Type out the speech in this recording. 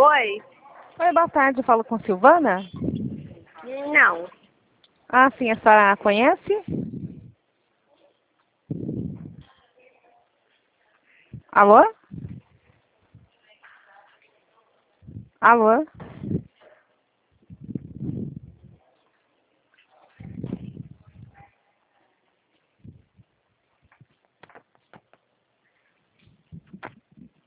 Oi? Oi, boa tarde. Eu falo com Silvana? Não. Ah, sim. A senhora conhece? Alô? Alô?